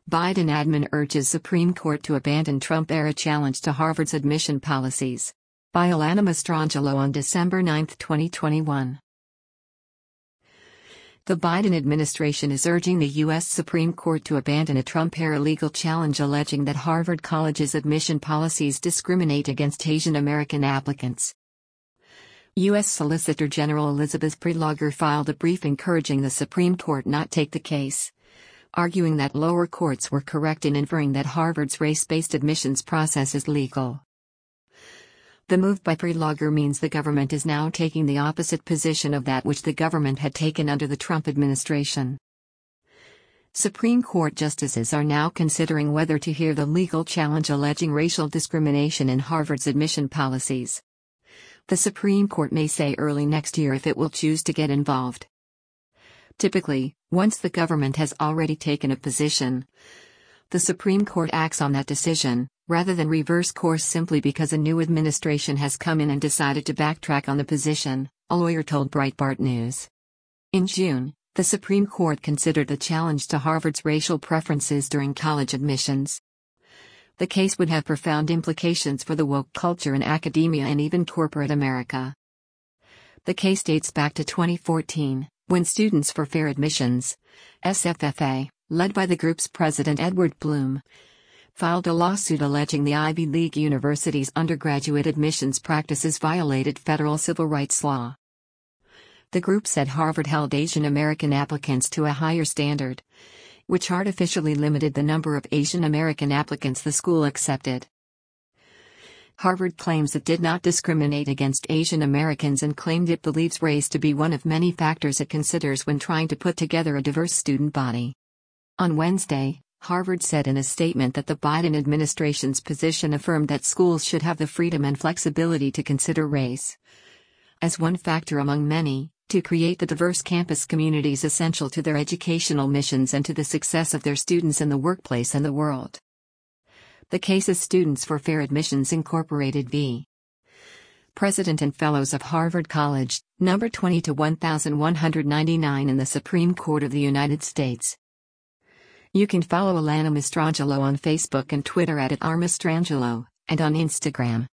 Biden admin urges Supreme Court to abandon Trump-era challenge to Harvard's admission policies. By Alana Mastrangelo on December 9, 2021. The Biden administration is urging the U.S. Supreme Court to abandon a Trump-era legal challenge alleging that Harvard College's admission policies discriminate against Asian American applicants. U.S. Solicitor General Elizabeth Prelogar filed a brief encouraging the Supreme Court not take the case, arguing that lower courts were correct in inferring that Harvard's race-based admissions process is legal. The move by Prelogar means the government is now taking the opposite position of that which the government had taken under the Trump administration. Supreme Court justices are now considering whether to hear the legal challenge alleging racial discrimination in Harvard's admission policies. The Supreme Court may say early next year if it will choose to get involved. Typically, once the government has already taken a position, the Supreme Court acts on that decision, rather than reverse course simply because a new administration has come in and decided to backtrack on the position, a lawyer told Breitbart News. In June, the Supreme Court considered the challenge to Harvard's racial preferences during college admissions. The case would have profound implications for the woke culture in academia and even corporate America. The case dates back to 2014, when Students for Fair Admissions, SFFA, led by the group's president Edward Blum, filed a lawsuit alleging the Ivy League university's undergraduate admissions practices violated federal civil rights law. The group said Harvard held Asian American applicants to a higher standard, which artificially limited the number of Asian American applicants the school accepted. Harvard claims it did not discriminate against Asian Americans and claimed it believes race to be one of many factors it considers when trying to put together a diverse student body. On Wednesday, Harvard said in a statement that the Biden administration's position affirmed that schools should have the freedom and flexibility to consider race as one factor among many, to create the diverse campus communities essential to their educational missions and to the success of their students in the workplace and the world. The case is Students for Fair Admissions Incorporated v. President and Fellows of Harvard College, number 20-1199 in the Supreme Court of the United States. You can follow Alana Mastrangelo on Facebook and Twitter @rmastrangelo, and on Instagram